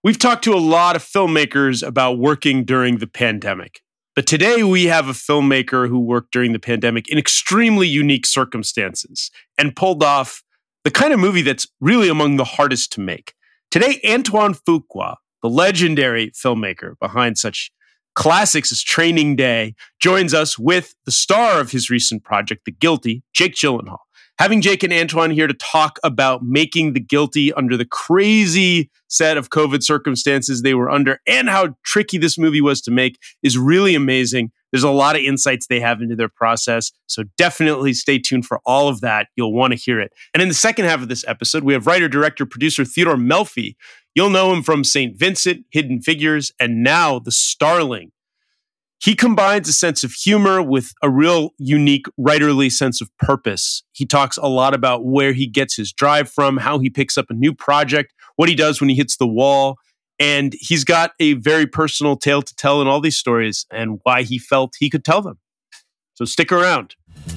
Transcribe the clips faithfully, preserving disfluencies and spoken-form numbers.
We've talked to a lot of filmmakers about working during the pandemic. But today we have a filmmaker who worked during the pandemic in extremely unique circumstances and pulled off the kind of movie that's really among the hardest to make. Today, Antoine Fuqua, the legendary filmmaker behind such classics as Training Day, joins us with the star of his recent project, The Guilty, Jake Gyllenhaal. Having Jake and Antoine here to talk about making The Guilty under the crazy set of COVID circumstances they were under and how tricky this movie was to make is really amazing. There's a lot of insights they have into their process, so definitely stay tuned for all of that. You'll want to hear it. And in the second half of this episode, we have writer, director, producer Theodore Melfi. You'll know him from Saint Vincent, Hidden Figures, and now The Starling. He combines a sense of humor with a real unique writerly sense of purpose. He talks a lot about where he gets his drive from, how he picks up a new project, what he does when he hits the wall. And he's got a very personal tale to tell in all these stories and why he felt he could tell them. So stick around.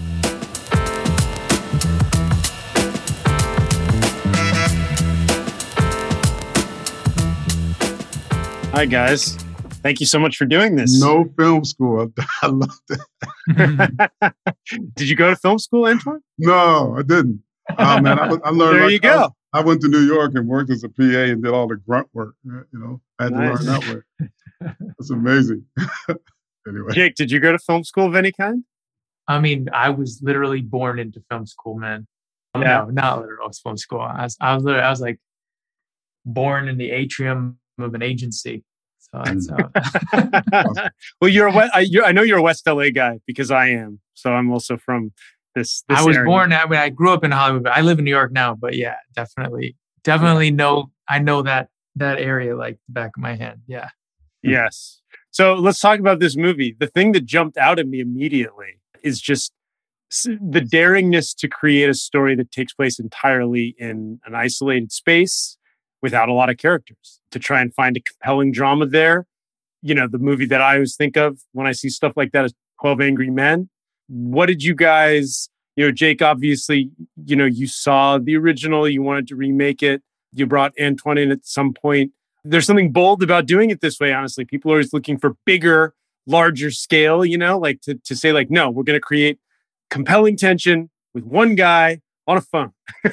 Hi, guys. Thank you so much for doing this. No film school. I loved it. Did you go to film school, Antoine? No, I didn't. Oh, man, I, I learned. There like, you go. I, I went to New York and worked as a P A and did all the grunt work. You know, I had Nice. to learn that way. That's amazing. Anyway, Jake, did you go to film school of any kind? I mean, I was literally born into film school, man. Yeah. No, not literal film school. I was, I was, literally, I was like born in the atrium of an agency. So that's uh, well, you're a West, I, you're, I know you're a West L A guy because I am. So I'm also from this. this I was area. born. I mean, I grew up in Hollywood, but I live in New York now. But yeah, definitely, definitely know. I know that that area like the back of my hand. Yeah. Yes. So let's talk about this movie. The thing that jumped out at me immediately is just the daringness to create a story that takes place entirely in an isolated space without a lot of characters, to try and find a compelling drama there. You know, the movie that I always think of when I see stuff like that is twelve Angry Men. What did you guys, you know, Jake, obviously, you know, you saw the original, you wanted to remake it. You brought Antoine in at some point. There's something bold about doing it this way, honestly. People are always looking for bigger, larger scale, you know, like to, to say like, no, we're going to create compelling tension with one guy on a phone.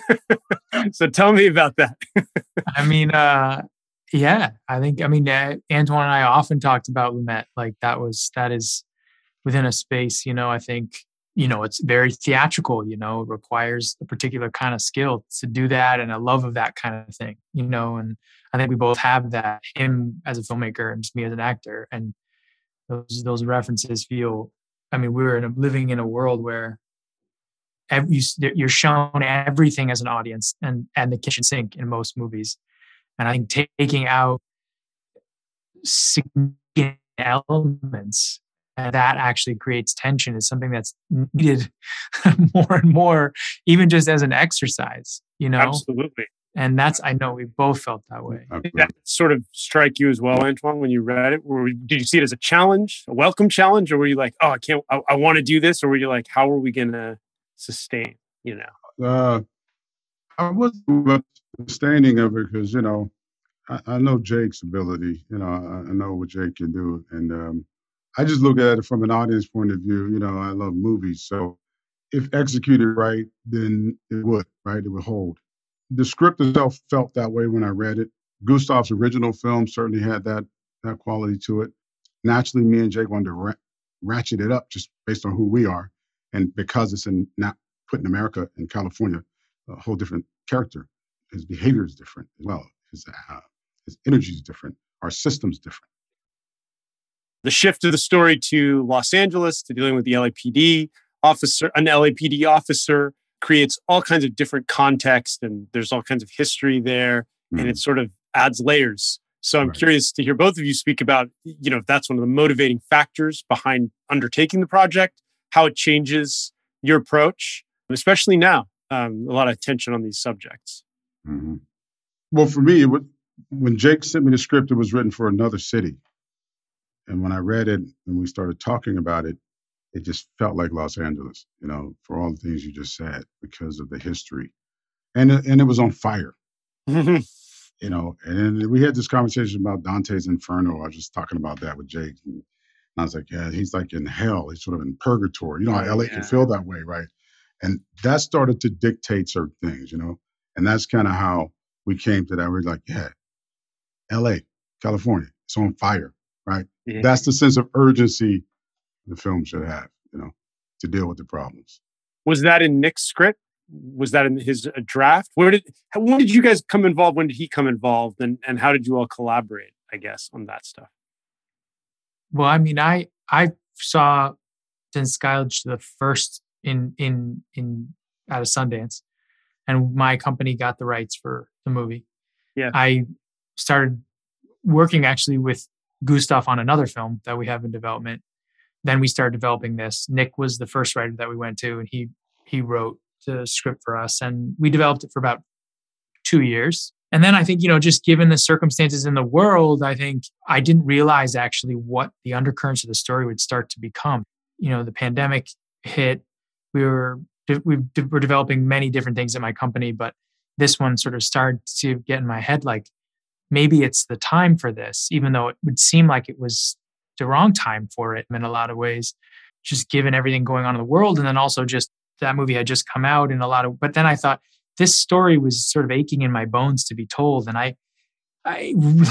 So tell me about that. I mean, uh, yeah, I think, I mean, uh, Antoine and I often talked about Lumet. Like that was, that is within a space, you know, I think, you know, it's very theatrical, you know, it requires a particular kind of skill to do that and a love of that kind of thing, you know, and I think we both have that, him as a filmmaker and just me as an actor. And those, those references feel, I mean, we were in a, living in a world where every, you're shown everything as an audience and, and the kitchen sink in most movies. And I think t- taking out significant elements and that actually creates tension is something that's needed more and more, even just as an exercise, you know? Absolutely. And that's, I know we both felt that way. Did that sort of strike you as well, Antoine, when you read it? Or did you see it as a challenge, a welcome challenge? Or were you like, oh, I can't, I, I want to do this? Or were you like, how are we going to sustain, you know? Uh, I wasn't sustaining of it because, you know, I, I know Jake's ability. You know, I, I know what Jake can do. And um, I just look at it from an audience point of view. You know, I love movies. So if executed right, then it would, right? It would hold. The script itself felt that way when I read it. Gustav's original film certainly had that that quality to it. Naturally, me and Jake wanted to ra- ratchet it up just based on who we are. And because it's in not put in America, in California, a whole different character. His behavior is different as well. His, uh, his energy is different. Our system's different. The shift of the story to Los Angeles, to dealing with the L A P D officer, an L A P D officer, creates all kinds of different context, and there's all kinds of history there, mm-hmm. and it sort of adds layers. So I'm right. curious to hear both of you speak about, you know, if that's one of the motivating factors behind undertaking the project, how it changes your approach, especially now. Um, a lot of attention on these subjects. Mm-hmm. Well, for me, it would, when Jake sent me the script, it was written for another city. And when I read it and we started talking about it, it just felt like Los Angeles, you know, for all the things you just said, because of the history. And, and it was on fire. you know, and then we had this conversation about Dante's Inferno. I was just talking about that with Jake. And I was like, yeah, he's like in hell. He's sort of in purgatory. You know how Oh, L A yeah. can feel that way, right? And that started to dictate certain things, you know? And that's kind of how we came to that. We're like, yeah, L A, California, it's on fire, right? Yeah. That's the sense of urgency the film should have, you know, to deal with the problems. Was that in Nick's script? Was that in his uh, draft? Where did how, when did you guys come involved? When did he come involved? And and how did you all collaborate, I guess, on that stuff? Well, I mean, I I saw Den Skyledge the first in in in out of Sundance, and my company got the rights for the movie. Yeah. I started working actually with Gustav on another film that we have in development. Then we started developing this. Nick was the first writer that we went to, and he he wrote the script for us, and we developed it for about two years. And then I think, you know, just given the circumstances in the world, I think I didn't realize actually what the undercurrents of the story would start to become. You know, the pandemic hit. We were we were developing many different things at my company, but this one sort of started to get in my head like, maybe it's the time for this, even though it would seem like it was the wrong time for it in a lot of ways, just given everything going on in the world. And then also just that movie had just come out in a lot of, but then I thought this story was sort of aching in my bones to be told. And I, I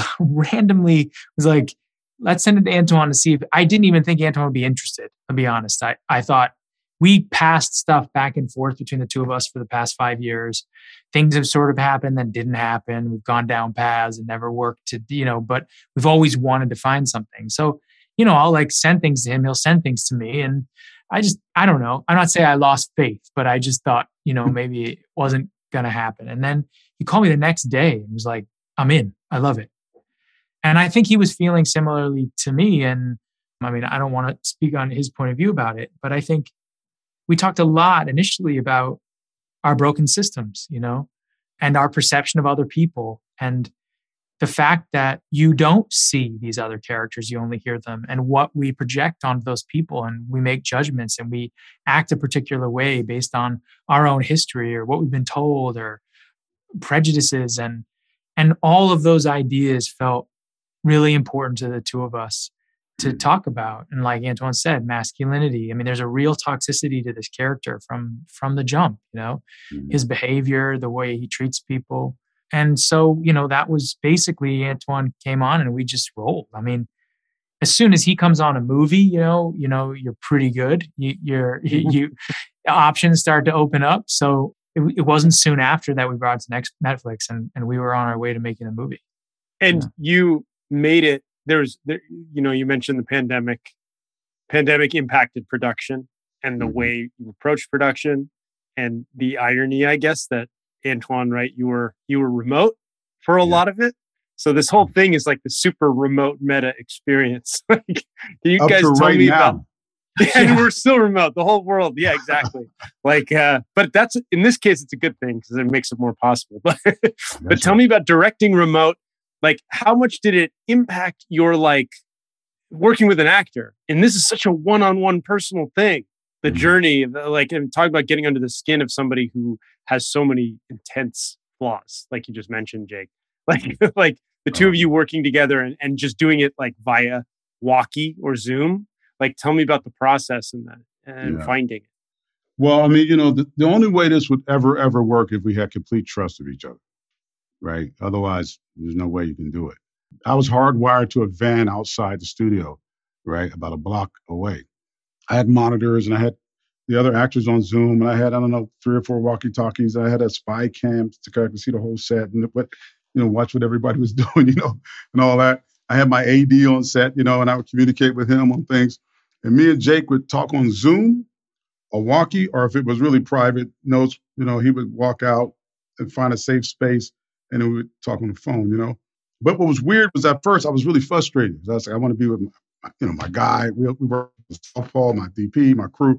randomly was like, let's send it to Antoine to see if, I didn't even think Antoine would be interested, to be honest. I, I thought we passed stuff back and forth between the two of us for the past five years. Things have sort of happened, then didn't happen. We've gone down paths and never worked to, you know, but we've always wanted to find something. So, you know, I'll like send things to him. He'll send things to me. And I just, I don't know. I'm not saying I lost faith, but I just thought, you know, maybe it wasn't going to happen. And then he called me the next day and was like, I'm in. I love it. And I think he was feeling similarly to me. And I mean, I don't want to speak on his point of view about it, but I think we talked a lot initially about our broken systems, you know, and our perception of other people. And the fact that you don't see these other characters, you only hear them, and what we project onto those people, and we make judgments and we act a particular way based on our own history or what we've been told or prejudices. And, and all of those ideas felt really important to the two of us to talk about. And like Antoine said, masculinity. I mean, there's a real toxicity to this character from, from the jump, you know, mm-hmm. his behavior, the way he treats people. And so, you know, that was basically Antoine came on and we just rolled. I mean, as soon as he comes on a movie, you know, you know, you're pretty good. You, you're, you, you options start to open up. So it, it wasn't soon after that we brought it to next Netflix, and, and we were on our way to making a movie. And yeah. you made it. There's, there, you know, you mentioned the pandemic. Pandemic impacted production and the way you approach production, and the irony, I guess, that Antoine, right? You were you were remote for a yeah. lot of it. So this whole thing is like the super remote meta experience. Can you Up guys to tell right me now. about? Yeah, and we're still remote, the whole world. Yeah, exactly. like, uh, but that's in this case, it's a good thing because it makes it more possible. But but tell right. me about directing remote. Like, how much did it impact your like working with an actor? And this is such a one-on-one personal thing. The mm-hmm. journey, the, like, and talk about getting under the skin of somebody who has so many intense flaws, like you just mentioned, Jake. Like, like the two oh. of you working together and, and just doing it like via walkie or Zoom. Like, tell me about the process and that and yeah. finding it. Well, I mean, you know, the, the only way this would ever, ever work if we had complete trust of each other, right? Otherwise, there's no way you can do it. I was hardwired to a van outside the studio, right, about a block away. I had monitors and I had the other actors on Zoom, and I had, I don't know, three or four walkie-talkies. I had a spy cam to I could see the whole set and what, you know, watch what everybody was doing, you know, and all that. I had my A D on set, you know, and I would communicate with him on things. And me and Jake would talk on Zoom, a walkie, or if it was really private notes, you know, he would walk out and find a safe space, and then we would talk on the phone, you know. But what was weird was at first I was really frustrated. I was like, I want to be with my, you know, my guy. We, we worked with softball, my D P, my crew.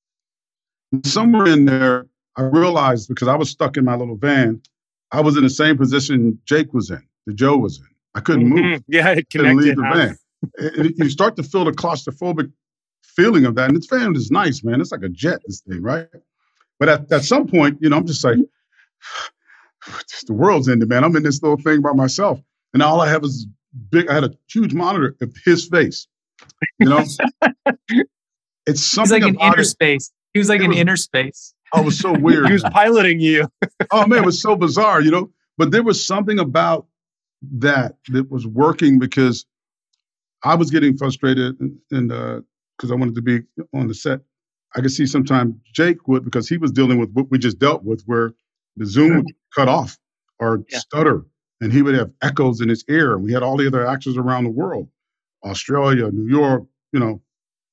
And somewhere in there, I realized, because I was stuck in my little van, I was in the same position Jake was in, that Joe was in. I couldn't move. Mm-hmm. Yeah, it couldn't leave connected. the van. it, it, you start to feel the claustrophobic feeling of that. And this van is nice, man. It's like a jet, this thing, right? But at, at some point, you know, I'm just like, the world's ended, man. I'm in this little thing by myself. And all I have is big, I had a huge monitor of his face. You know? It's something He's like an about inner it. space. He was like It an was- inner space. Oh, it was so weird. He was piloting you. Oh man, it was so bizarre, you know. But there was something about that that was working because I was getting frustrated, and because uh, I wanted to be on the set. I could see sometimes Jake would, because he was dealing with what we just dealt with, where the Zoom would cut off or Yeah. stutter, and he would have echoes in his ear. And we had all the other actors around the world, Australia, New York, you know,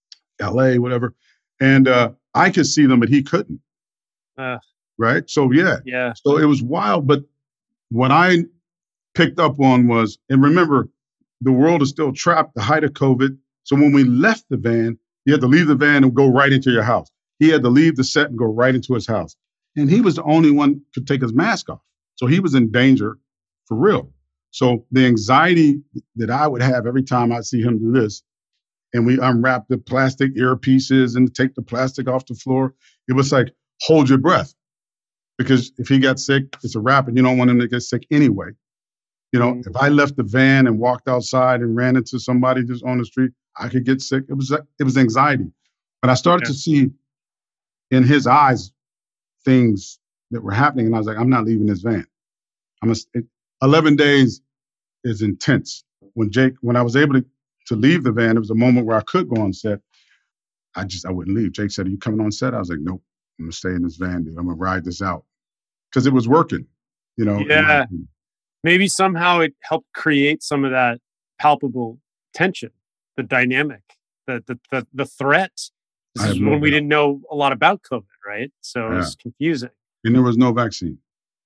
L A, whatever, and uh, I could see them, but he couldn't. Uh, right? So yeah, yeah. so it was wild. But what I picked up on was, and remember, the world is still trapped, the height of COVID. So when we left the van, you had to leave the van and go right into your house. He had to leave the set and go right into his house. And he was the only one who could take his mask off. So he was in danger for real. So the anxiety that I would have every time I see him do this, and we unwrap the plastic earpieces and take the plastic off the floor, it was like, hold your breath. Because if he got sick, it's a wrap, and you don't want him to get sick anyway. You know, if I left the van and walked outside and ran into somebody just on the street, I could get sick. It was it was anxiety. But I started Okay. to see in his eyes things that were happening, and I was like, I'm not leaving this van. I'm a, it, eleven days is intense. When Jake, when I was able to, to leave the van, it was a moment where I could go on set. I just, I wouldn't leave. Jake said, are you coming on set? I was like, nope, I'm gonna stay in this van, dude. I'm gonna ride this out. Because it was working, you know. in my Yeah. opinion. Maybe somehow it helped create some of that palpable tension, the dynamic, the the the, the threat. I This have is no when we doubt. didn't know a lot about COVID, right? So it Yeah. was confusing. And there was no vaccine.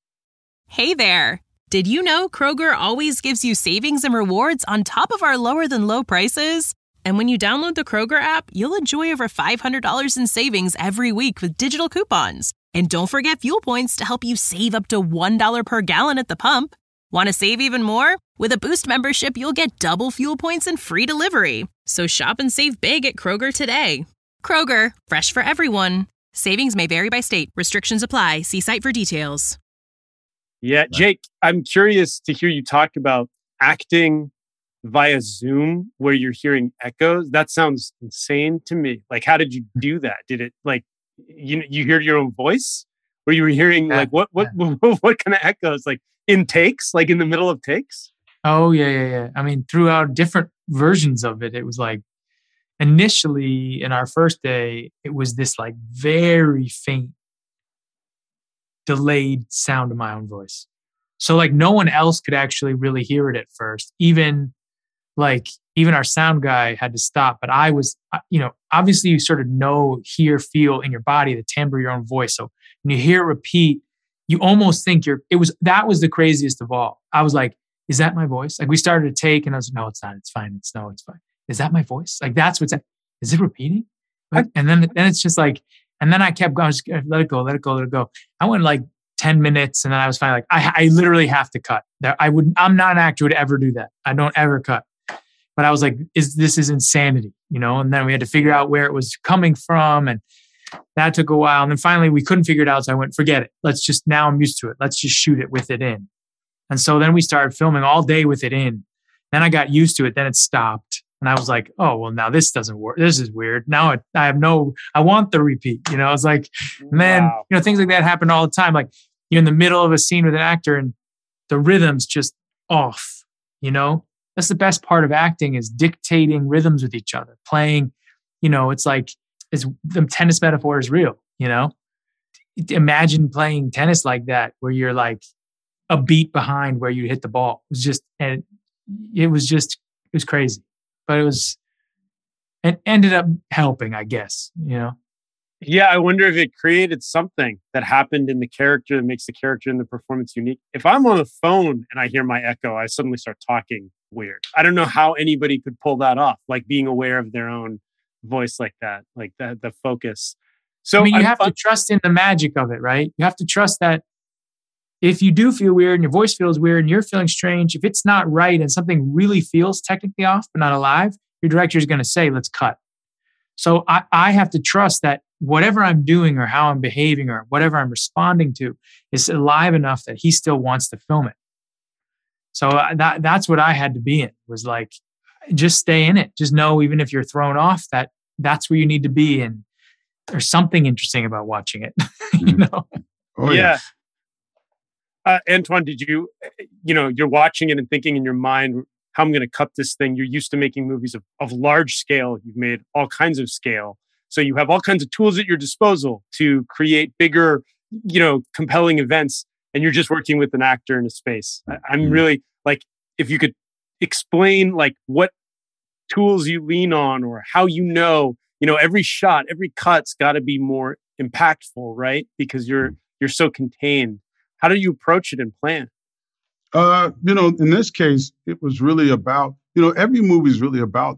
Hey there. Did you know Kroger always gives you savings and rewards on top of our lower than low prices? And when you download the Kroger app, you'll enjoy over five hundred dollars in savings every week with digital coupons. And don't forget fuel points to help you save up to one dollar per gallon at the pump. Want to save even more? With a Boost membership, you'll get double fuel points and free delivery. So shop and save big at Kroger today. Kroger, fresh for everyone. Savings may vary by state. Restrictions apply. See site for details. Yeah, Jake, I'm curious to hear you talk about acting via Zoom where you're hearing echoes. That sounds insane to me. Like, how did you do that? Did it like you you hear your own voice? Or you were hearing Yeah, like what what, what what kind of echoes? Like in takes, like in the middle of takes? Oh yeah, yeah, yeah. I mean, throughout different versions of it, it was like initially in our first day, it was this like very faint, delayed sound of my own voice. So like no one else could actually really hear it at first. Even like even our sound guy had to stop. But I was, uh, you know, obviously you sort of know, hear, feel in your body the timbre of your own voice. So when you hear it repeat, you almost think you're. It was that was the craziest of all. I was like, is that my voice? Like we started to take, and I was like, no, it's not. It's fine. It's no, it's fine. Is that my voice? Like that's what's. Is it repeating? Like, and then then it's just like, and then I kept going. Just, let it go. Let it go. Let it go. I went like ten minutes, and then I was finally like, I I literally have to cut. That I would. I'm not an actor who would ever do that. I don't ever cut. But I was like, is this is insanity, you know? And then we had to figure out where it was coming from, and that took a while. And then finally we couldn't figure it out. So I went, forget it. Let's just, now I'm used to it. Let's just shoot it with it in. And so then we started filming all day with it in. Then I got used to it. Then it stopped. And I was like, oh, well, now this doesn't work. This is weird. Now it, I have no, I want the repeat, you know? It's like, and then, Wow. you know, things like that happen all the time. Like you're in the middle of a scene with an actor and the rhythm's just off, you know? That's the best part of acting, is dictating rhythms with each other, playing, you know, it's like, it's, the tennis metaphor is real, you know? Imagine playing tennis like that, where you're like a beat behind where you hit the ball. It was just, and it was just, it was crazy, but it was, it ended up helping, I guess, you know? Yeah, I wonder if it created something that happened in the character that makes the character and the performance unique. If I'm on the phone and I hear my echo, I suddenly start talking weird. I don't know how anybody could pull that off, like being aware of their own voice like that, like the, the focus. So I mean, you I'm have fun- to trust in the magic of it, right? You have to trust that if you do feel weird and your voice feels weird and you're feeling strange, if it's not right and something really feels technically off but not alive, your director is going to say, let's cut. So I, I have to trust that whatever I'm doing or how I'm behaving or whatever I'm responding to is alive enough that he still wants to film it. So uh, that that's what I had to be in, was like, just stay in it. Just know, even if you're thrown off, that that's where you need to be. And there's something interesting about watching it, you know? Oh, yeah. yeah. Uh, Antoine, did you, you know, you're watching it and thinking in your mind, how I'm going to cut this thing. You're used to making movies of, of large scale. You've made all kinds of scale. So you have all kinds of tools at your disposal to create bigger, you know, compelling events. And you're just working with an actor in a space. I, I'm really like, if you could explain like what tools you lean on, or how, you know, you know, every shot, every cut's got to be more impactful, right? Because you're, you're so contained. How do you approach it and plan? Uh, you know, in this case, it was really about, you know, every movie is really about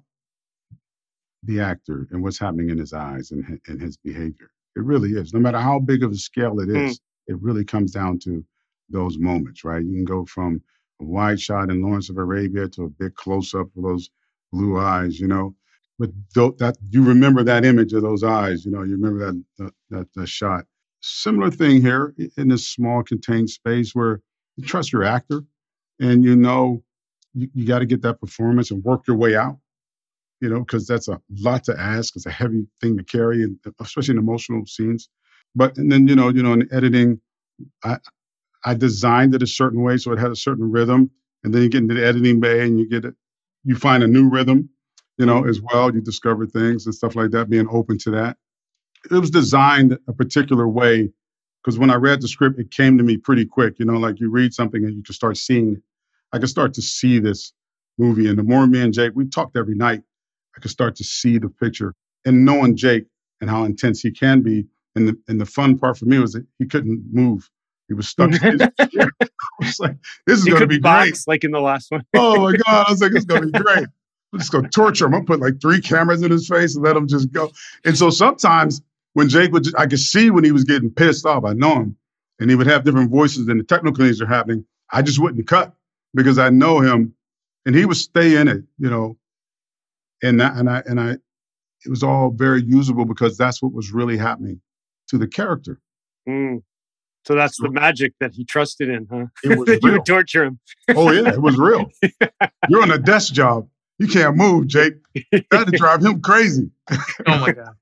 the actor and what's happening in his eyes and, and his behavior. It really is. No matter how big of a scale it is, mm. it really comes down to those moments, right? You can go from a wide shot in Lawrence of Arabia to a big close-up of those blue eyes, you know. But th- that you remember that image of those eyes, you know, you remember that, that, that, that shot. Similar thing here in this small contained space where you trust your actor and you know you, you got to get that performance and work your way out, you know, because that's a lot to ask. It's a heavy thing to carry, and especially in emotional scenes. But and then, you know, you know, in editing, I I designed it a certain way so it had a certain rhythm. And then you get into the editing bay and you get it, you find a new rhythm, you know, as well. You discover things and stuff like that, being open to that. It was designed a particular way because when I read the script, it came to me pretty quick. You know, like you read something and you can start seeing, I could start to see this movie. And the more me and Jake, we talked every night, I could start to see the picture. And knowing Jake and how intense he can be, and the and the fun part for me was that he couldn't move. He was stuck in his chair. I was like, this is going to be box, great. Like in the last one. Oh my God. I was like, it's going to be great. I'm just going to torture him. I'll put like three cameras in his face and let him just go. And so sometimes when Jake would, just, I could see when he was getting pissed off. I know him. And he would have different voices and the technical things are happening. I just wouldn't cut because I know him and he would stay in it, you know. And that, and I, and I, it was all very usable because that's what was really happening to the character. Mm. So that's so, the magic that he trusted in, huh? It was that real. You would torture him. Oh yeah, it was real. You're on a desk job. You can't move, Jake. That had to drive him crazy. Oh my God.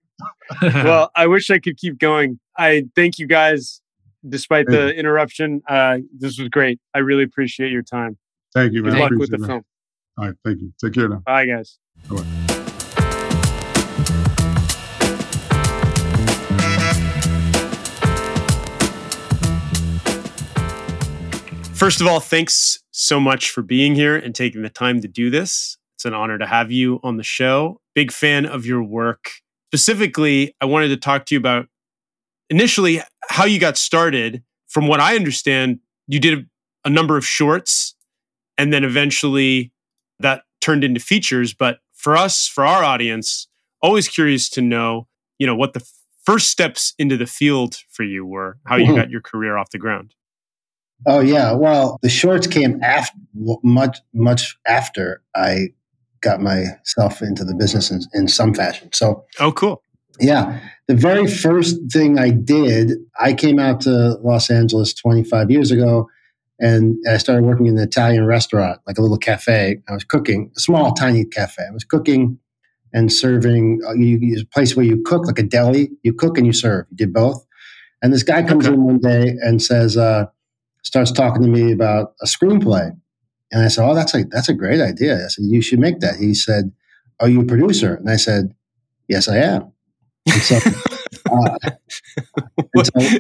Well, I wish I could keep going. I thank you guys, despite thank the you. interruption. Uh, this was great. I really appreciate your time. Thank you, man. Good luck with the man. film. All right, thank you. Take care now. Bye, guys. Bye. First of all, thanks so much for being here and taking the time to do this. It's an honor to have you on the show. Big fan of your work. Specifically, I wanted to talk to you about initially how you got started. From what I understand, you did a number of shorts and then eventually that turned into features. But for us, for our audience, always curious to know, you know, what the first steps into the field for you were, how you mm-hmm. got your career off the ground. Oh yeah, well, the shorts came after, much much after I got myself into the business in, in some fashion. So, oh, cool. Yeah, the very first thing I did, I came out to Los Angeles twenty-five years ago, and I started working in an Italian restaurant, like a little cafe. I was cooking, a small, tiny cafe. I was cooking and serving. Uh, you, you, a place where you cook, like a deli. You cook and you serve. You did both. And this guy comes okay. in one day and says. Uh, starts talking to me about a screenplay. And I said, oh, that's a, that's a great idea. I said, you should make that. He said, are you a producer? And I said, yes, I am. And so, uh, and, so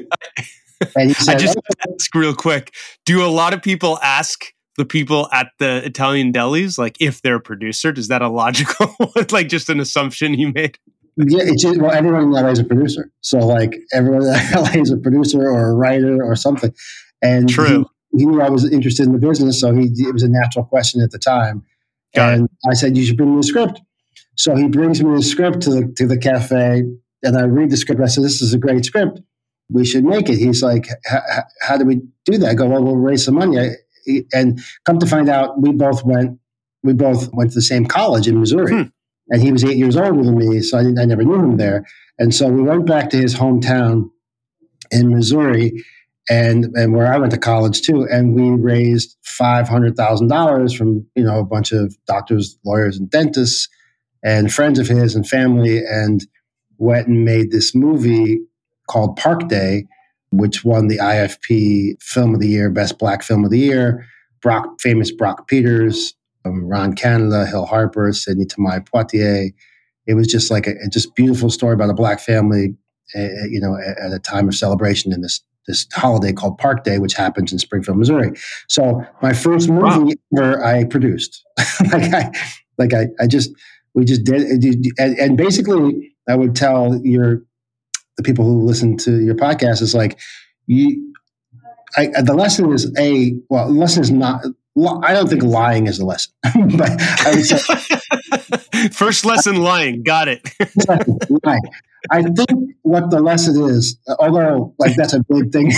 and he said, I just oh. ask real quick, do a lot of people ask the people at the Italian delis, like if they're a producer? Is that a logical, like just an assumption you made? Yeah, it's just, well, everyone in L A is a producer. So like everyone in L A is a producer or a writer or something. And True. He, he knew I was interested in the business, so he it was a natural question at the time. Got and it. I said, you should bring me the script. So he brings me the script to the, to the cafe, and I read the script. I said, this is a great script. We should make it. He's like, how do we do that? I go, well, we'll raise some money. I, and come to find out, we both went we both went to the same college in Missouri. Hmm. and he was eight years older than me, so I didn't, I never knew him there. And so we went back to his hometown in Missouri, and and where I went to college too, and we raised five hundred thousand dollars from you know a bunch of doctors, lawyers, and dentists, and friends of his and family, and went and made this movie called Park Day, which won the I F P Film of the Year, Best Black Film of the Year. Brock, famous Brock Peters, um, Ron Canada, Hill Harper, Sidney Tamai Poitier. It was just like a, a just beautiful story about a Black family, uh, you know, at, at a time of celebration in this this holiday called Park Day, which happens in Springfield, Missouri. So my first movie wow. ever I produced, like I, like I, I just we just did, and, and basically I would tell your the people who listen to your podcast is like you. I, the lesson is a well. The lesson is not. I don't think lying is a lesson, but I would say first lesson lying. Got it. Lying. I think what the lesson is, although like that's a big thing,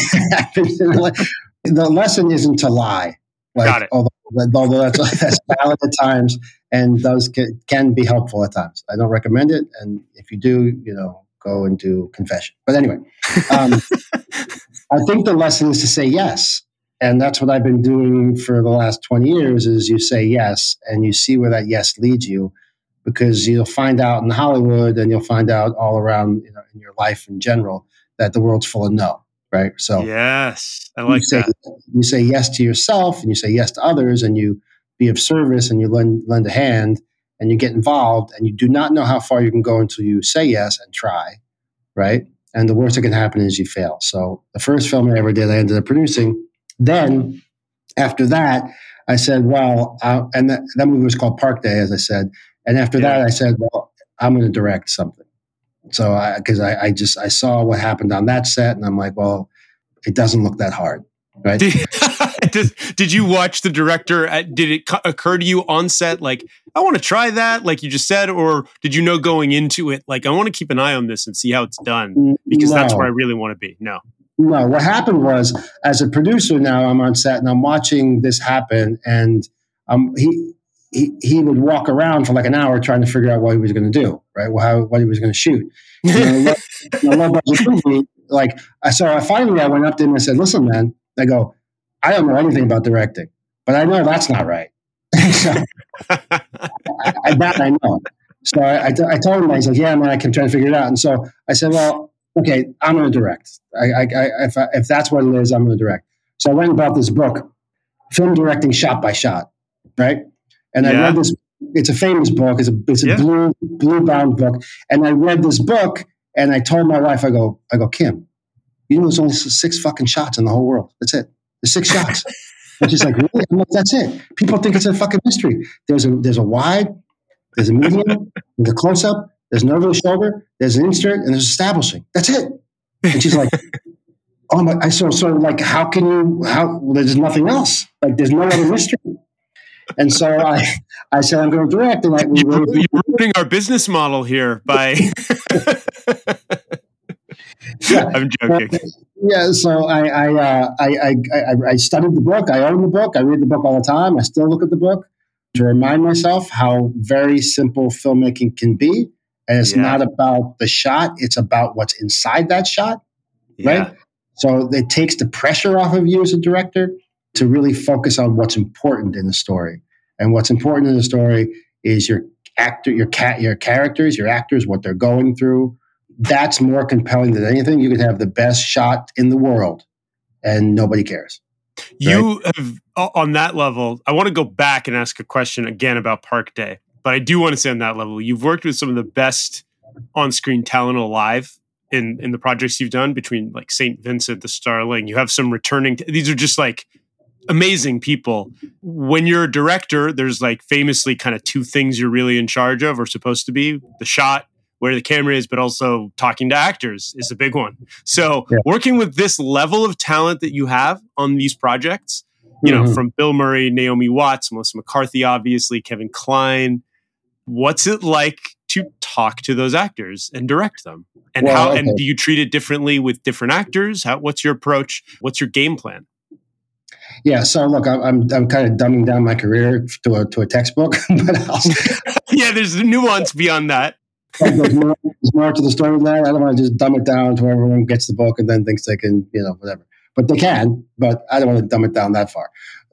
the lesson isn't to lie. Like, Got it. Although, although that's, that's valid at times and does can, can be helpful at times. I don't recommend it, and if you do, you know, go and do confession. But anyway. Um, I think the lesson is to say yes. And that's what I've been doing for the last twenty years is you say yes and you see where that yes leads you, because you'll find out in Hollywood and you'll find out all around you know, in your life in general that the world's full of no, right? So yes, I like you say, that. You say yes to yourself and you say yes to others and you be of service and you lend, lend a hand and you get involved and you do not know how far you can go until you say yes and try, right? And the worst that can happen is you fail. So the first film I ever did, I ended up producing. Then after that, I said, well, uh, and that, that movie was called Park Day, as I said. And after yeah. that, I said, well, I'm going to direct something. So I, because I, I just, I saw what happened on that set and I'm like, well, it doesn't look that hard. Right. Did, did, did you watch the director? Did it occur to you on set, like, I want to try that, like you just said, or did you know going into it, like, I want to keep an eye on this and see how it's done because no. that's where I really want to be? No. No, what happened was, as a producer now, I'm on set and I'm watching this happen, and um, he, he he would walk around for like an hour trying to figure out what he was going to do, right? Well, how, what he was going to shoot. In a low budget movie, like, so I finally I went up to him and I said, listen, man, I go, I don't know anything about directing, but I know that's not right. so, I, I, that I know. So I, I, t- I told him, I said, yeah, man, I can try to figure it out. And so I said, well, okay, I'm going to direct. I, I, I, if, I, if that's what it is, I'm going to direct. So I went and bought this book, Film Directing Shot by Shot, right? And yeah. I read this. It's a famous book. It's a it's a yeah. blue blue bound book. And I read this book, and I told my wife, I go, I go, Kim, you know, there's only six fucking shots in the whole world. That's it. There's six shots. And she's like, really? I'm like, that's it. People think it's a fucking mystery. There's a there's a wide, there's a medium, there's a close up. There's an over the shoulder, there's an insert, and there's establishing. That's it. And she's like, oh my, I so, so like, how can you, how, well, there's nothing else. Like, there's no other mystery. And so I, I said, I'm going to direct. And I, we you're, really, you're ruining our business model here by, yeah, I'm joking. But, yeah. So I, I, uh, I, I, I, I studied the book. I own the book. I read the book all the time. I still look at the book to remind myself how very simple filmmaking can be. And it's yeah. not about the shot. It's about what's inside that shot, yeah. right? So it takes the pressure off of you as a director to really focus on what's important in the story. And what's important in the story is your actor, your cat, your characters, your actors, what they're going through. That's more compelling than anything. You could have the best shot in the world, and nobody cares. You right? have, on that level, I want to go back and ask a question again about Park Day. But I do want to say on that level, you've worked with some of the best on-screen talent alive in, in the projects you've done, between like Saint Vincent, The Starling. You have some returning. T- these are just like amazing people. When you're a director, there's like famously kind of two things you're really in charge of or supposed to be. The shot, where the camera is, but also talking to actors is a big one. So yeah. working with this level of talent that you have on these projects, you mm-hmm. know, from Bill Murray, Naomi Watts, Melissa McCarthy, obviously, Kevin Kline. What's it like to talk to those actors and direct them? And well, how? Okay. And do you treat it differently with different actors? How? What's your approach? What's your game plan? Yeah. So look, I'm I'm, I'm kind of dumbing down my career to a to a textbook, but I'll, yeah, there's nuance beyond that. there's, more, there's more to the story than that. I don't want to just dumb it down to where everyone gets the book and then thinks they can, you know, whatever. But they can. But I don't want to dumb it down that far.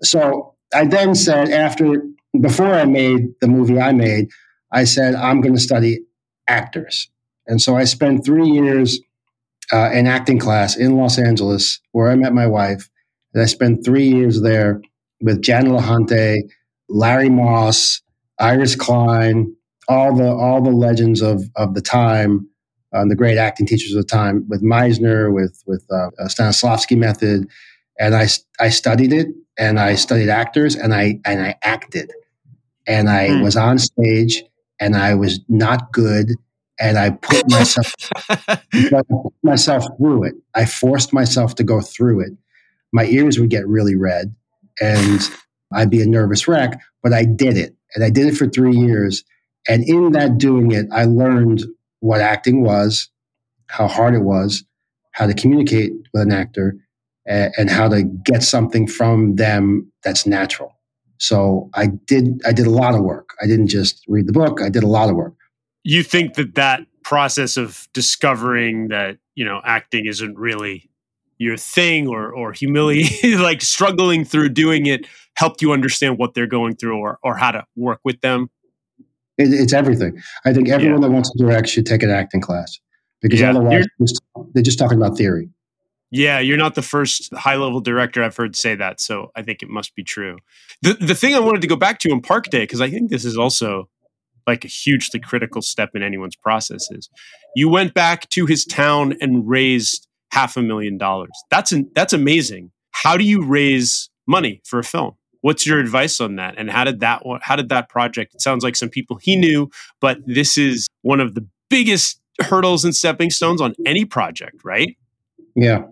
So I then said, after before I made the movie I made, I said I'm going to study actors, and so I spent three years uh, in acting class in Los Angeles, where I met my wife. And I spent three years there with Janet LaHonte, Larry Moss, Iris Klein, all the all the legends of of the time, um, the great acting teachers of the time, with Meisner, with with uh, Stanislavski method, and I I studied it, and I studied actors, and I and I acted, and I mm. was on stage, and I was not good, and I put myself I put myself through it. I forced myself to go through it. My ears would get really red and I'd be a nervous wreck, but I did it. And I did it for three years. And in that doing it, I learned what acting was, how hard it was, how to communicate with an actor, uh, and how to get something from them that's natural. So I did, I did a lot of work. I didn't just read the book. I did a lot of work. You think that that process of discovering that, you know, acting isn't really your thing, or or humility, like struggling through doing it, helped you understand what they're going through, or or how to work with them? It, it's everything. I think everyone yeah. that wants to direct should take an acting class, because yeah. otherwise they're just, they're just talking about theory. Yeah, you're not the first high-level director I've heard say that, so I think it must be true. The the thing I wanted to go back to in Park Day, because I think this is also like a hugely critical step in anyone's process, is you went back to his town and raised half a million dollars. That's an, that's amazing. How do you raise money for a film? What's your advice on that? And how did that how did that project? It sounds like some people he knew, but this is one of the biggest hurdles and stepping stones on any project, right? Yeah.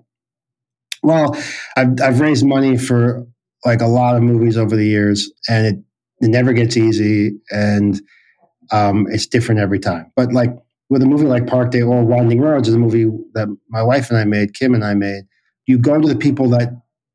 Well, I've I've raised money for like a lot of movies over the years, and it, it never gets easy, and um, it's different every time. But like with a movie like Park Day or Winding Roads, is a movie that my wife and I made, Kim and I made, you go to the people that,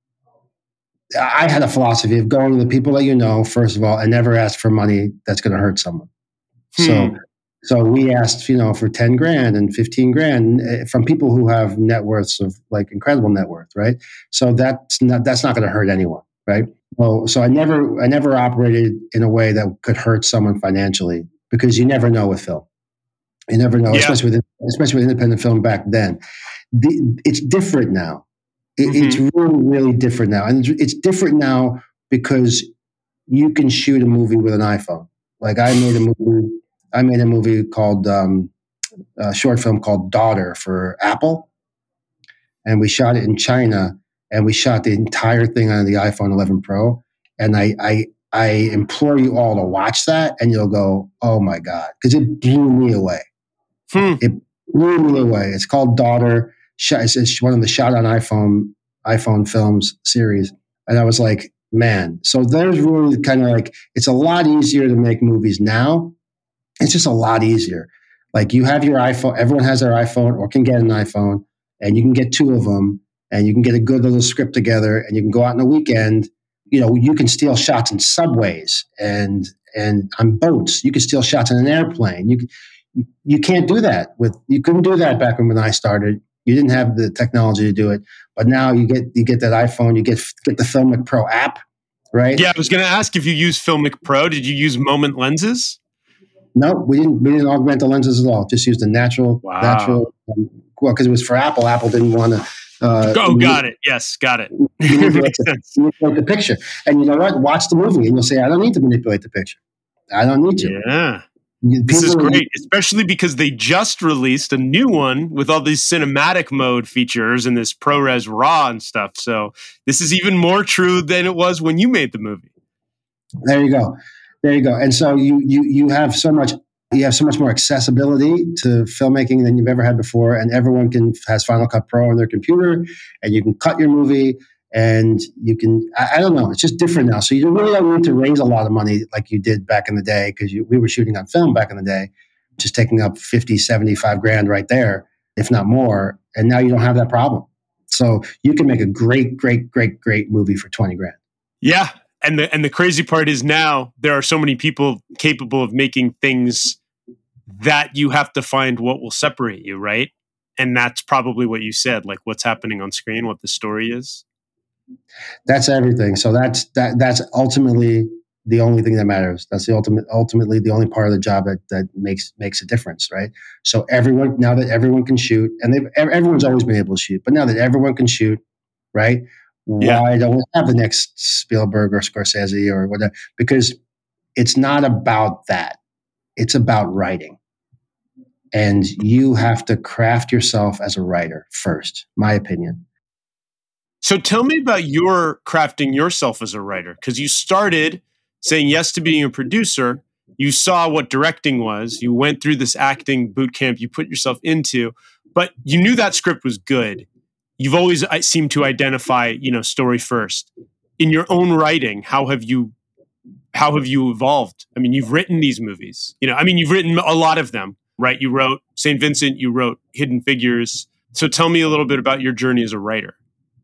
I had a philosophy of going to the people that you know, first of all, and never ask for money that's going to hurt someone. Hmm. So so we asked, you know, for ten grand and fifteen grand from people who have net worths of like incredible net worth, right? So that's not, that's not going to hurt anyone, right? So, so I never I never operated in a way that could hurt someone financially, because you never know with film. You never know, yeah. especially with especially with independent film back then. The, it's different now. It, mm-hmm. It's really, really different now, and it's, it's different now because you can shoot a movie with an iPhone. Like I made a movie. I made a movie called um, a short film called Daughter for Apple, and we shot it in China, and we shot the entire thing on the iPhone eleven Pro. And I, I, I implore you all to watch that, and you'll go, "Oh my God," because it blew me away. Hmm. It blew me away. It's called Daughter. It's one of the shot on iPhone iPhone films series, and I was like, man. So there's really kind of like, it's a lot easier to make movies now. It's just a lot easier. Like you have your iPhone, everyone has their iPhone or can get an iPhone, and you can get two of them, and you can get a good little script together, and you can go out on a weekend. You know, you can steal shots in subways and and on boats. You can steal shots in an airplane. You you can't do that with you couldn't do that back when I started. You didn't have the technology to do it, but now you get you get that iPhone. You get get the Filmic Pro app, right? Yeah, I was going to ask if you use Filmic Pro. Did you use Moment lenses? No, we didn't. We didn't augment the lenses at all. Just used the natural, wow. natural. Um, well, because it was for Apple. Apple didn't want to. Uh, oh, got it. Yes, got it. Manipulate the, manipulate the picture, and you know what? Watch the movie, and you'll say, "I don't need to manipulate the picture. I don't need to." Yeah. People this is great, especially because they just released a new one with all these cinematic mode features and this ProRes RAW and stuff. So this is even more true than it was when you made the movie. There you go. There you go. And so you you you have so much you have so much more accessibility to filmmaking than you've ever had before, and everyone can has Final Cut Pro on their computer, and you can cut your movie. And you can, I, I don't know, it's just different now. So you really don't need to raise a lot of money like you did back in the day, because we were shooting on film back in the day, just taking up fifty, seventy-five grand right there, if not more. And now you don't have that problem. So you can make a great, great, great, great movie for twenty grand. Yeah. And the and the crazy part is now there are so many people capable of making things that you have to find what will separate you, right? And that's probably what you said, like what's happening on screen, what the story is. That's everything. So that's that that's ultimately the only thing that matters. That's the ultimate ultimately the only part of the job that that makes makes a difference, right? So everyone now that everyone can shoot, and they've, everyone's always been able to shoot, but now that everyone can shoot, right? Yeah. Why don't we have the next Spielberg or Scorsese or whatever? Because it's not about that. It's about writing. And you have to craft yourself as a writer first, my opinion. So tell me about your crafting yourself as a writer, because you started saying yes to being a producer. You saw what directing was. You went through this acting boot camp you put yourself into, but you knew that script was good. You've always seemed to identify, you know, story first. In your own writing, how have you how have you evolved? I mean, you've written these movies. You know, I mean, you've written a lot of them, right? You wrote Saint Vincent, you wrote Hidden Figures. So tell me a little bit about your journey as a writer.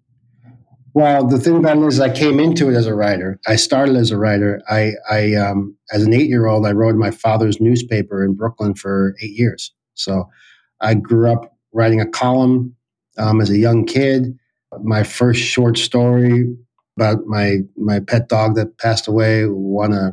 Well, the thing about it is I came into it as a writer. I started as a writer. I, I um, as an eight-year-old, I wrote in my father's newspaper in Brooklyn for eight years. So I grew up writing a column um, as a young kid. My first short story about my my pet dog that passed away won a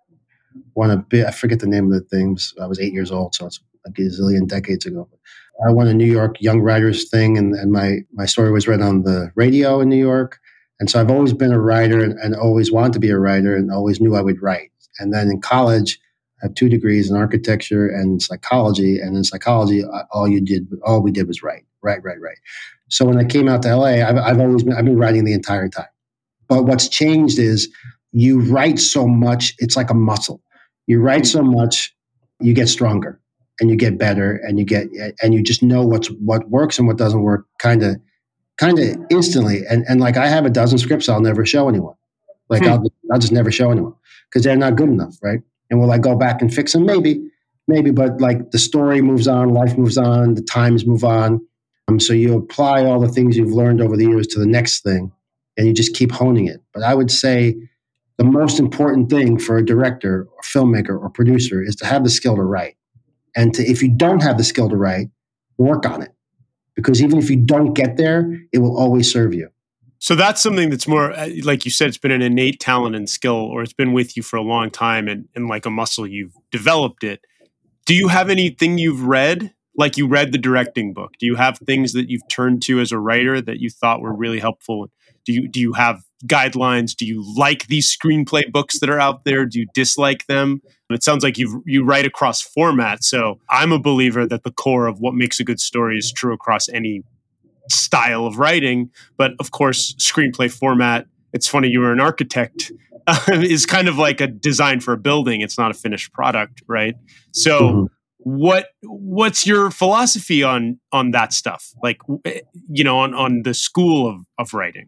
won a bit. I forget the name of the things. I was eight years old, so it's a gazillion decades ago. I won a New York Young Writers thing, and, and my my story was read on the radio in New York. And so I've always been a writer and, and always wanted to be a writer and always knew I would write. And then in college, I have two degrees in architecture and psychology. And in psychology, all you did, all we did was write, write, write, write. So when I came out to L A, I've, I've always been, I've been writing the entire time. But what's changed is you write so much, it's like a muscle. You write so much, you get stronger and you get better and you get, and you just know what's, what works and what doesn't work kind of, kind of instantly. And, and like I have a dozen scripts I'll never show anyone. Like hmm. I'll, I'll just never show anyone because they're not good enough. Right. And will I go back and fix them? Maybe, maybe, but like the story moves on, life moves on, the times move on. Um, so you apply all the things you've learned over the years to the next thing and you just keep honing it. But I would say the most important thing for a director or filmmaker or producer is to have the skill to write. And to, if you don't have the skill to write, work on it. Because even if you don't get there, it will always serve you. So that's something that's more, like you said, it's been an innate talent and skill, or it's been with you for a long time and, and like a muscle, you've developed it. Do you have anything you've read? Like you read the directing book. Do you have things that you've turned to as a writer that you thought were really helpful? Do you do you have guidelines? Do you like these screenplay books that are out there? Do you dislike them? It sounds like you you write across formats. So I'm a believer that the core of what makes a good story is true across any style of writing. But of course, screenplay format, it's funny, you were an architect, uh, is kind of like a design for a building. It's not a finished product, right? So mm-hmm. what what's your philosophy on on that stuff? Like, you know, on, on the school of, of writing?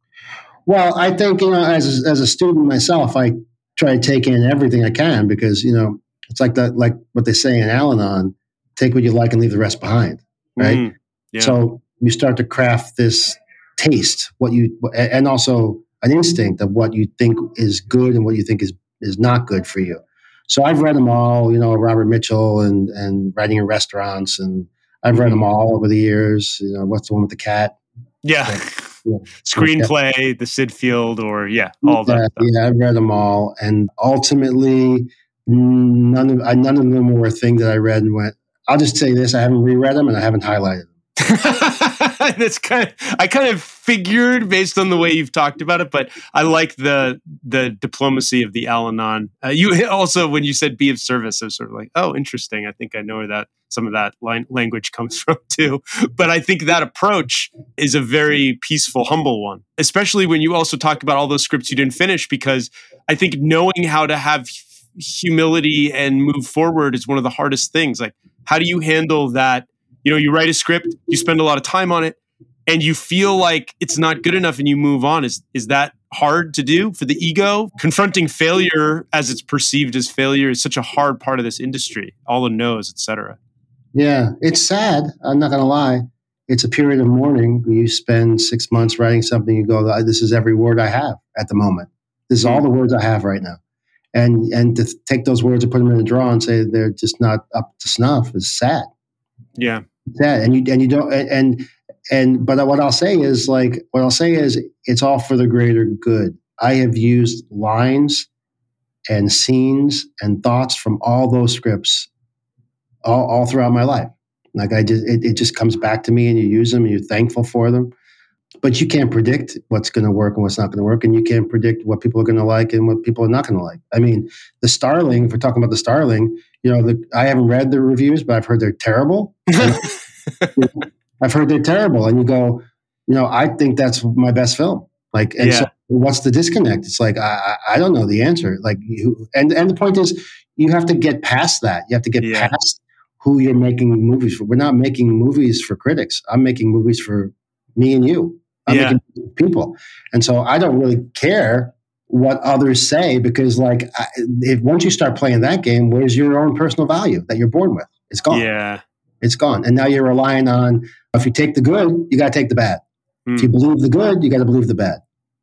Well, I think, you know, as a, as a student myself, I try to take in everything I can because, you know, it's like that, like what they say in Al-Anon, take what you like and leave the rest behind, right? Mm, yeah. So you start to craft this taste, what you, and also an instinct of what you think is good and what you think is, is not good for you. So I've read them all, you know, Robert Mitchell and, and Writing in Restaurants, and I've read them all over the years. You know, what's the one with the cat? Yeah. So, yeah. Screenplay, yeah. The Sid Field, or yeah, all yeah, that stuff. Yeah, I've read them all. And ultimately, none of, none of them were a thing that I read and went, I'll just say this, I haven't reread them and I haven't highlighted them. That's kind of, I kind of figured based on the way you've talked about it, but I like the the diplomacy of the Al-Anon. Uh, you also, when you said be of service, I was sort of like, oh, interesting. I think I know where that some of that line, language comes from too. But I think that approach is a very peaceful, humble one, especially when you also talk about all those scripts you didn't finish, because I think knowing how to have humility and move forward is one of the hardest things. Like, how do you handle that? You know, you write a script, you spend a lot of time on it, and you feel like it's not good enough and you move on. Is is that hard to do for the ego? Confronting failure as it's perceived as failure is such a hard part of this industry. All the no's, et cetera. Yeah, it's sad. I'm not going to lie. it's a period of mourning. You spend six months writing something. You go, this is every word I have at the moment. This is all the words I have right now. And and to take those words and put them in a drawer and say they're just not up to snuff is sad. Yeah, sad. And you and you don't and and but what I'll say is like what I'll say is it's all for the greater good. I have used lines and scenes and thoughts from all those scripts all, all throughout my life. Like I just, it, it just comes back to me, and you use them, and you're thankful for them. But you can't predict what's going to work and what's not going to work, and you can't predict what people are going to like and what people are not going to like. I mean, the Starling. If we're talking about the Starling, you know, the, I haven't read the reviews, but I've heard they're terrible. I've heard they're terrible, and you go, you know, I think that's my best film. Like, and yeah. so what's the disconnect? It's like I, I don't know the answer. Like, you, and and the point is, you have to get past that. You have to get yeah. past who you're making movies for. We're not making movies for critics. I'm making movies for me and you. I'm yeah. making people, and so I don't really care what others say because, like, I, if once you start playing that game, where's your own personal value that you're born with? It's gone. Yeah, it's gone. And now you're relying on. If you take the good, you got to take the bad. If you believe the good, you got to believe the bad.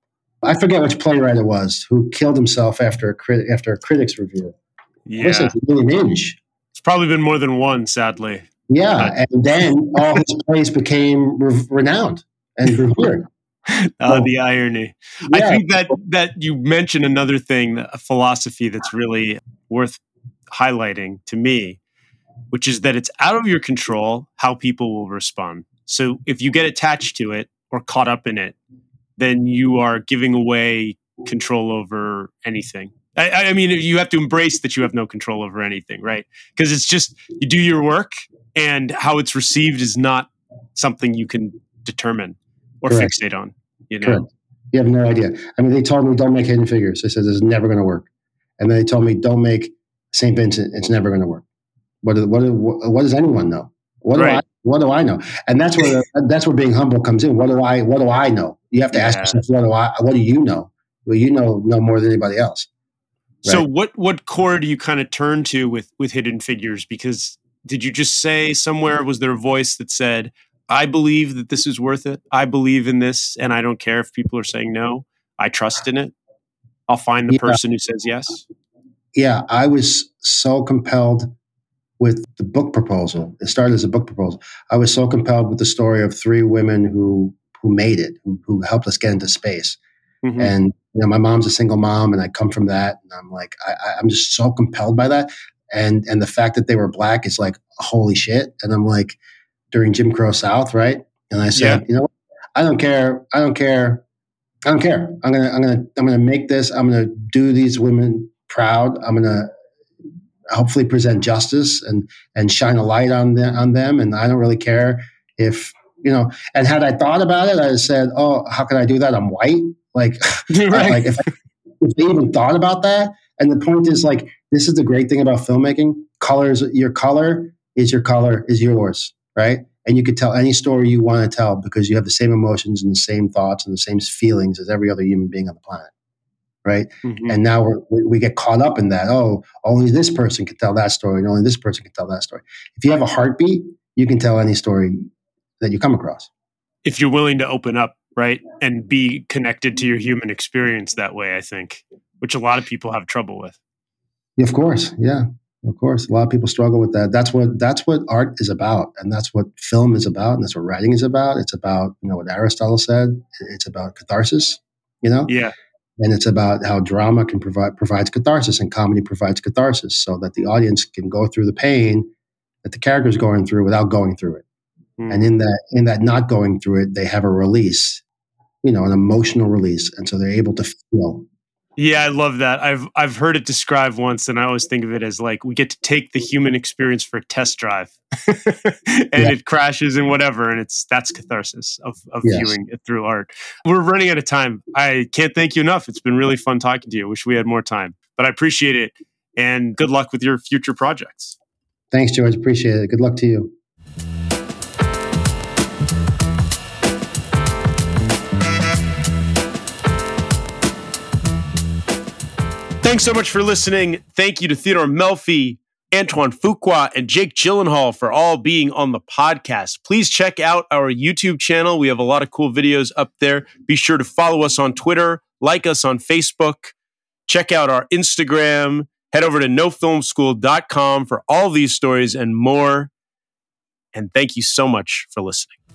I forget which playwright it was who killed himself after a crit- after a critic's review. Yeah, it's really an inch. It's probably been more than one, sadly. Yeah, but. And then all his plays became re- renowned and revered. Oh, so, the irony! Yeah. I think that that you mentioned another thing, a philosophy that's really worth highlighting to me, which is that it's out of your control how people will respond. So if you get attached to it or caught up in it, then you are giving away control over anything. I, I mean, you have to embrace that you have no control over anything, right? Because it's just, you do your work and how it's received is not something you can determine or Correct. fixate on, you know? Correct. You have no idea. I mean, they told me don't make Hidden Figures. They said this is never going to work. And then they told me don't make Saint Vincent. It's never going to work. What, what, what does anyone know? What right. do I What do I know? And that's where that's where being humble comes in. What do I What do I know? You have to ask yeah. yourself, what do I What do you know? Well, you know know more than anybody else. Right? So what what core do you kind of turn to with with Hidden Figures? Because did you just say somewhere, was there a voice that said, I believe that this is worth it. I believe in this, and I don't care if people are saying no. I trust in it. I'll find the yeah. person who says yes. Yeah, I was so compelled with the book proposal. It started as a book proposal. I was so compelled with the story of three women who who made it, who, who helped us get into space. Mm-hmm. And you know, my mom's a single mom, and I come from that. And I'm like, I, I'm just so compelled by that. And and the fact that they were Black is like, holy shit. And I'm like, during Jim Crow South, right? And I said, yeah. you know what? I don't care. I don't care. I don't care. I'm gonna I'm gonna I'm gonna make this. I'm gonna do these women proud. I'm gonna hopefully present justice and and shine a light on them on them. And I don't really care if, you know, and had I thought about it, I said, oh, how can I do that? I'm white. Like, right. like if, I, if they even thought about that. And the point is, like, this is the great thing about filmmaking. Colors, your color is your color is yours, right? And you could tell any story you want to tell because you have the same emotions and the same thoughts and the same feelings as every other human being on the planet. Right. Mm-hmm. And now we're, we we get caught up in that. Oh, only this person can tell that story and only this person can tell that story. If you have a heartbeat, you can tell any story that you come across. If you're willing to open up, right, and be connected to your human experience that way, I think, which a lot of people have trouble with. Of course. Yeah, of course. A lot of people struggle with that. That's what that's what art is about. And that's what film is about. And that's what writing is about. It's about, you know, what Aristotle said. It's about catharsis, you know? Yeah. And it's about how drama can provide provides catharsis and comedy provides catharsis so that the audience can go through the pain that the character's going through without going through it. Mm. And in that in that not going through it, they have a release, you know, an emotional release. And so they're able to feel. Yeah, I love that. I've I've heard it described once, and I always think of it as like we get to take the human experience for a test drive, and yeah. it crashes and whatever, and it's that's catharsis of, of yes. viewing it through art. We're running out of time. I can't thank you enough. It's been really fun talking to you. I wish we had more time, but I appreciate it, and good luck with your future projects. Thanks, George. Appreciate it. Good luck to you. Thanks so much for listening. Thank you to Theodore Melfi Antoine Fuqua, and Jake Gyllenhaal for all being on the podcast. Please check out our YouTube channel. We have a lot of cool videos up there. Be sure to follow us on Twitter, like us on Facebook, check out our Instagram, head over to no film school dot com for all these stories and more. And thank you so much for listening.